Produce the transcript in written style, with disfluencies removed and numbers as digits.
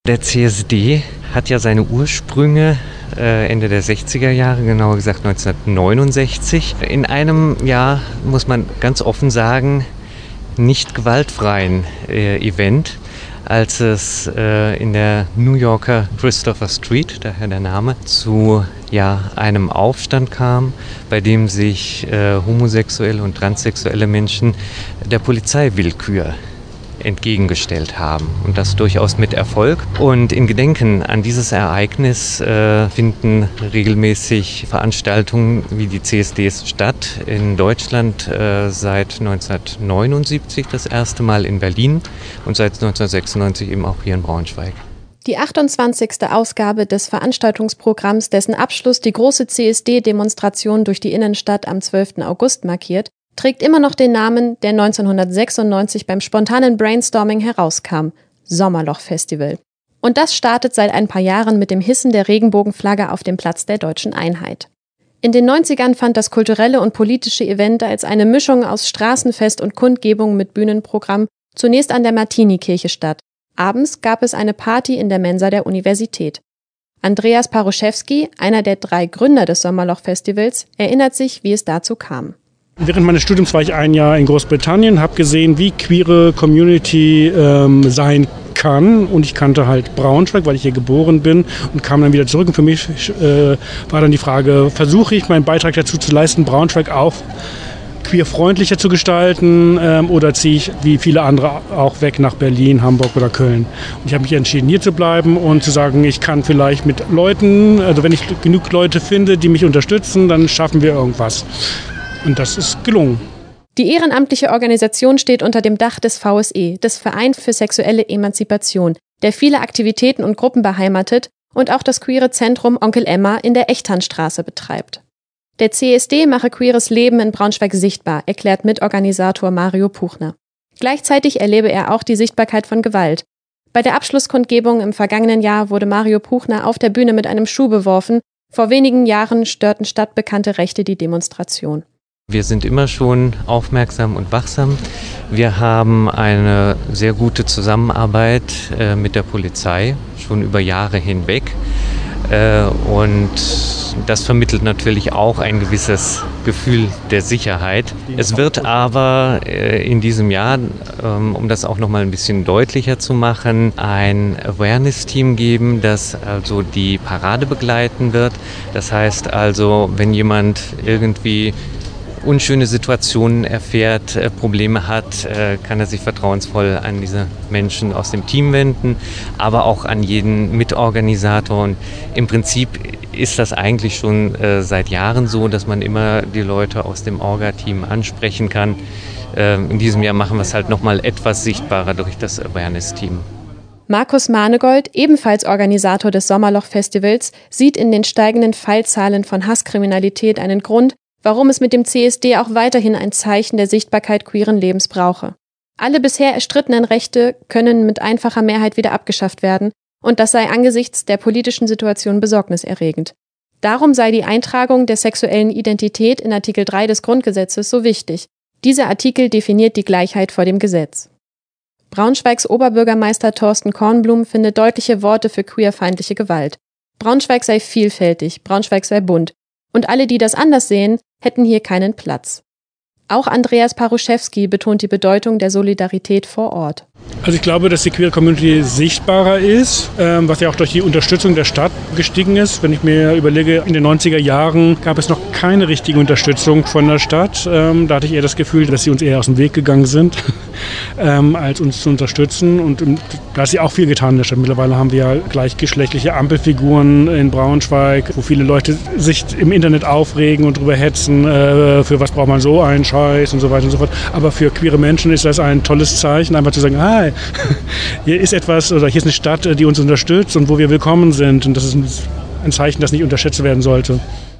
Der CSD hat ja seine Ursprünge Ende der 60er Jahre, genauer gesagt 1969, in einem, ja, muss man ganz offen sagen, nicht gewaltfreien Event, als es in der New Yorker Christopher Street, daher der Name, zu einem Aufstand kam, bei dem sich homosexuelle und transsexuelle Menschen der Polizeiwillkür entgegengestellt haben und das durchaus mit Erfolg. Und in Gedenken an dieses Ereignis finden regelmäßig Veranstaltungen wie die CSDs statt. In Deutschland seit 1979 das erste Mal in Berlin und seit 1996 eben auch hier in Braunschweig. Die 28. Ausgabe des Veranstaltungsprogramms, dessen Abschluss die große CSD-Demonstration durch die Innenstadt am 12. August markiert, trägt immer noch den Namen, der 1996 beim spontanen Brainstorming herauskam: Sommerloch-Festival. Und das startet seit ein paar Jahren mit dem Hissen der Regenbogenflagge auf dem Platz der Deutschen Einheit. In den 90ern fand das kulturelle und politische Event als eine Mischung aus Straßenfest und Kundgebung mit Bühnenprogramm zunächst an der Martini-Kirche statt. Abends gab es eine Party in der Mensa der Universität. Andreas Paruszewski, einer der 3 Gründer des Sommerloch-Festivals, erinnert sich, wie es dazu kam. Während meines Studiums war ich ein Jahr in Großbritannien, habe gesehen, wie queere Community sein kann. Und ich kannte halt Braunschweig, weil ich hier geboren bin, und kam dann wieder zurück. Und für mich war dann die Frage, versuche ich meinen Beitrag dazu zu leisten, Braunschweig auch queerfreundlicher zu gestalten, oder ziehe ich wie viele andere auch weg nach Berlin, Hamburg oder Köln. Und ich habe mich entschieden, hier zu bleiben und zu sagen, ich kann vielleicht mit Leuten, also wenn ich genug Leute finde, die mich unterstützen, dann schaffen wir irgendwas. Und das ist gelungen. Die ehrenamtliche Organisation steht unter dem Dach des VSE, des Verein für sexuelle Emanzipation, der viele Aktivitäten und Gruppen beheimatet und auch das queere Zentrum Onkel Emma in der Echternstraße betreibt. Der CSD mache queeres Leben in Braunschweig sichtbar, erklärt Mitorganisator Mario Puchner. Gleichzeitig erlebe er auch die Sichtbarkeit von Gewalt. Bei der Abschlusskundgebung im vergangenen Jahr wurde Mario Puchner auf der Bühne mit einem Schuh beworfen. Vor wenigen Jahren störten stadtbekannte Rechte die Demonstration. Wir sind immer schon aufmerksam und wachsam. Wir haben eine sehr gute Zusammenarbeit mit der Polizei, schon über Jahre hinweg. Und das vermittelt natürlich auch ein gewisses Gefühl der Sicherheit. Es wird aber in diesem Jahr, um das auch noch mal ein bisschen deutlicher zu machen, ein Awareness-Team geben, das also die Parade begleiten wird. Das heißt also, wenn jemand irgendwie unschöne Situationen erfährt, Probleme hat, kann er sich vertrauensvoll an diese Menschen aus dem Team wenden, aber auch an jeden Mitorganisator. Und im Prinzip ist das eigentlich schon seit Jahren so, dass man immer die Leute aus dem Orga-Team ansprechen kann. In diesem Jahr machen wir es halt nochmal etwas sichtbarer durch das Awareness-Team. Markus Manegold, ebenfalls Organisator des Sommerloch-Festivals, sieht in den steigenden Fallzahlen von Hasskriminalität einen Grund, warum es mit dem CSD auch weiterhin ein Zeichen der Sichtbarkeit queeren Lebens brauche. Alle bisher erstrittenen Rechte können mit einfacher Mehrheit wieder abgeschafft werden, und das sei angesichts der politischen Situation besorgniserregend. Darum sei die Eintragung der sexuellen Identität in Artikel 3 des Grundgesetzes so wichtig. Dieser Artikel definiert die Gleichheit vor dem Gesetz. Braunschweigs Oberbürgermeister Thorsten Kornblum findet deutliche Worte für queerfeindliche Gewalt. Braunschweig sei vielfältig, Braunschweig sei bunt. Und alle, die das anders sehen, hätten hier keinen Platz. Auch Andreas Paruszewski betont die Bedeutung der Solidarität vor Ort. Also ich glaube, dass die queere Community sichtbarer ist, was ja auch durch die Unterstützung der Stadt gestiegen ist. Wenn ich mir überlege, in den 90er Jahren gab es noch keine richtige Unterstützung von der Stadt. Da hatte ich eher das Gefühl, dass sie uns eher aus dem Weg gegangen sind, als uns zu unterstützen. Und da ist ja auch viel getan in der Stadt. Mittlerweile haben wir ja gleichgeschlechtliche Ampelfiguren in Braunschweig, wo viele Leute sich im Internet aufregen und drüber hetzen, für was braucht man so einen Scheiß und so weiter und so fort. Aber für queere Menschen ist das ein tolles Zeichen, einfach zu sagen, hier ist etwas oder hier ist eine Stadt, die uns unterstützt und wo wir willkommen sind. Und das ist ein Zeichen, das nicht unterschätzt werden sollte.